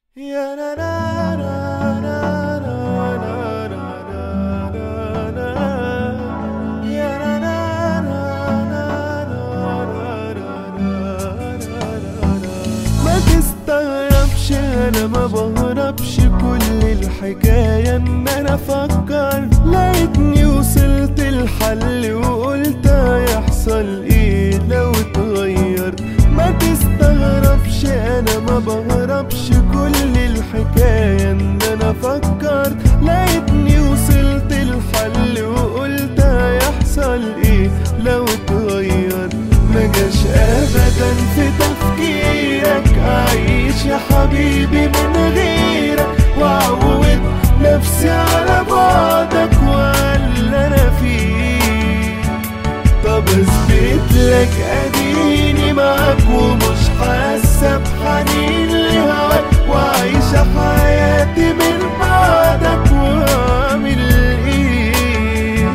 يا لا لا لا لا لا لا لا لا لا. يا لا لا لا لا لا لا. ما تستغربش انا ما بهربش، كل الحكاية ان انا افكر لقيتني وصلت الحل وقلت هيحصل ايه لو اتغير. ما تستغربش انا ما بهربش، كل الحكاية ان انا افكر لقيتني وصلت الحل وقلت هيحصل ايه لو اتغير. مجاش ابدا في تفكيرك اعيش يا حبيبي من غيرك، واعود نفسي على بعدك واللي انا فيه. طب اثبت لك اديني معاك ومش حاسه بحنين لهواك، وعايشه حياتي من بعدك واعمل ايه.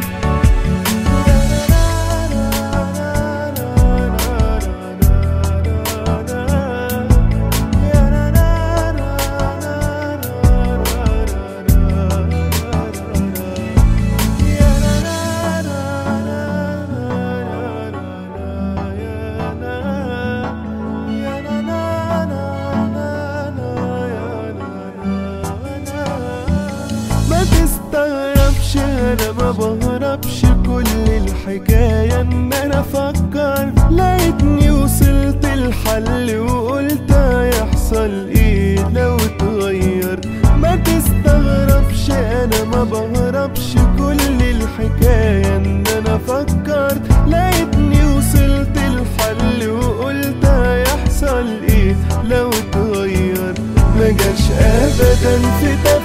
ما تستغربش انا ما بهربش، كل الحكاية ان انا افكر لقيتني وصلت الحل وقلت هيحصل ايه لو اتغير. ما تستغربش انا ما بهربش، كل الحكاية ان انا افكر لقيتني وصلت الحل وقلت هيحصل ايه لو اتغير. مجاش ابدا في